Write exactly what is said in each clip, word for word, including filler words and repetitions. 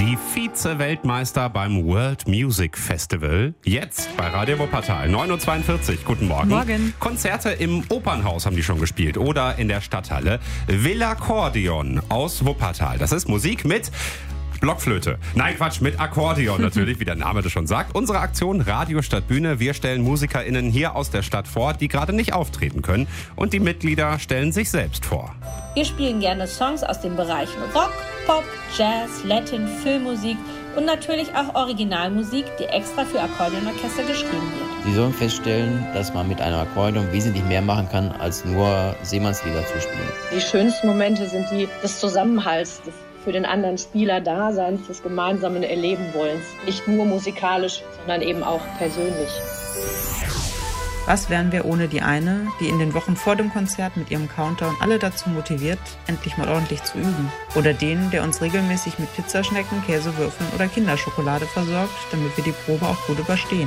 Die Vize-Weltmeister beim World Music Festival. Jetzt bei Radio Wuppertal. neun Uhr zweiundvierzig. Guten Morgen. Morgen. Konzerte im Opernhaus haben die schon gespielt. Oder in der Stadthalle. Villaccordion aus Wuppertal. Das ist Musik mit Blockflöte. Nein, Quatsch, mit Akkordeon natürlich, wie der Name das schon sagt. Unsere Aktion Radio Stadt Bühne. Wir stellen MusikerInnen hier aus der Stadt vor, die gerade nicht auftreten können. Und die Mitglieder stellen sich selbst vor. Wir spielen gerne Songs aus den Bereichen Rock, Pop, Jazz, Latin, Filmmusik und natürlich auch Originalmusik, die extra für Akkordeonorchester geschrieben wird. Sie sollen feststellen, dass man mit einem Akkordeon wesentlich mehr machen kann, als nur Seemannslieder zu spielen. Die schönsten Momente sind die des Zusammenhalts, des für den anderen Spieler Daseins, des gemeinsamen Erlebenwollens. Nicht nur musikalisch, sondern eben auch persönlich. Was wären wir ohne die eine, die in den Wochen vor dem Konzert mit ihrem Countdown alle dazu motiviert, endlich mal ordentlich zu üben? Oder den, der uns regelmäßig mit Pizzaschnecken, Käsewürfeln oder Kinderschokolade versorgt, damit wir die Probe auch gut überstehen?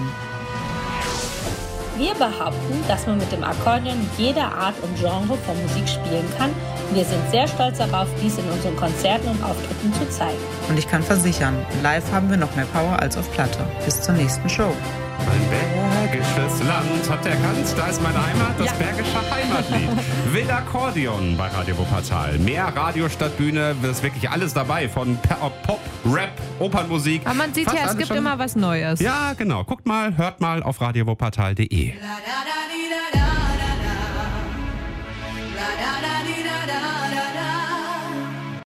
Wir behaupten, dass man mit dem Akkordeon jede Art und Genre von Musik spielen kann. Wir sind sehr stolz darauf, dies in unseren Konzerten und Auftritten zu zeigen. Und ich kann versichern, live haben wir noch mehr Power als auf Platte. Bis zur nächsten Show. Mein bergisches Land, habt ihr erkannt? Da ist meine Heimat, das Ja. bergische Heimatlied. Villaccordion bei Radio Wuppertal. Mehr Radio Stadtbühne, da ist wirklich alles dabei. Von Pop, Rap, Opernmusik. Aber man sieht Fast ja, es alles gibt schon. immer was Neues. Ja, genau. Guckt mal, hört mal auf radio wuppertal punkt de.